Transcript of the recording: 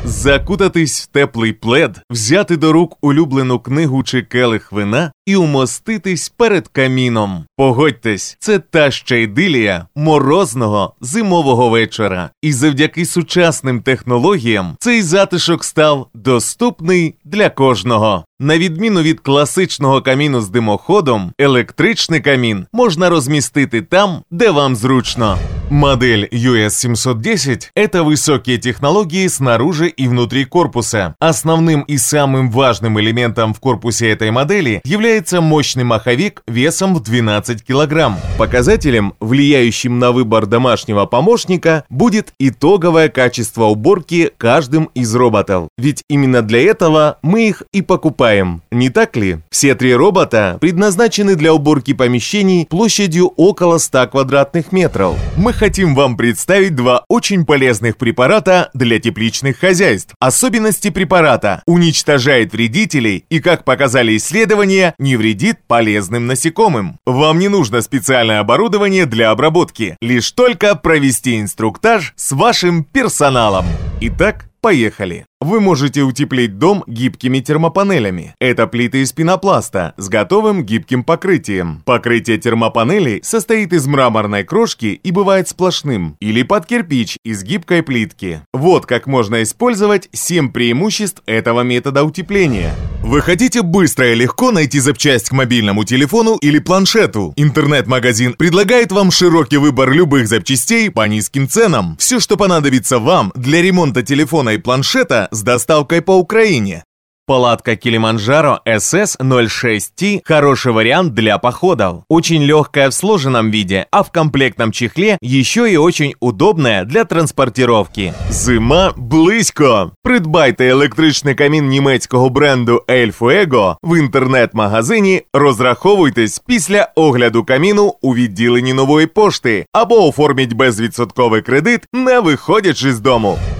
Закутатись в теплий плед, взяти до рук улюблену книгу чи келих вина і умоститись перед каміном. Погодьтесь, це та ще ідилія морозного зимового вечора. І завдяки сучасним технологіям цей затишок став доступний для кожного. На відміну від класичного каміну з димоходом, електричний камін можна розмістити там, де вам зручно. Модель US710 – это высокие технологии снаружи и внутри корпуса. Основным и самым важным элементом в корпусе этой модели является мощный маховик весом в 12 кг. Показателем, влияющим на выбор домашнего помощника, будет итоговое качество уборки каждым из роботов. Ведь именно для этого мы их и покупаем. Не так ли? Все 3 робота предназначены для уборки помещений площадью около 100 квадратных метров. Мы хотим вам представить 2 очень полезных препарата для тепличных хозяйств. Особенности препарата: уничтожает вредителей и, как показали исследования, не вредит полезным насекомым. Вам не нужно специальное оборудование для обработки, лишь только провести инструктаж с вашим персоналом. Итак, поехали. Вы можете утеплить дом гибкими термопанелями. Это плиты из пенопласта с готовым гибким покрытием. Покрытие термопанелей состоит из мраморной крошки и бывает сплошным, или под кирпич из гибкой плитки. Вот как можно использовать 7 преимуществ этого метода утепления. Вы хотите быстро и легко найти запчасть к мобильному телефону или планшету? Интернет-магазин предлагает вам широкий выбор любых запчастей по низким ценам. Все, что понадобится вам для ремонта телефона и планшета, с доставкой по Украине. Палатка Килиманджаро SS06T – хороший вариант для походов. Очень легкая в сложенном виде, а в комплектном чехле еще и очень удобная для транспортировки. Зима близько! Придбайте електричний камін німецького бренду El Fuego в інтернет-магазині, розраховуйтесь після огляду каміну у відділенні Нової пошти або оформіть безвідсотковий кредит, не виходячи з дому.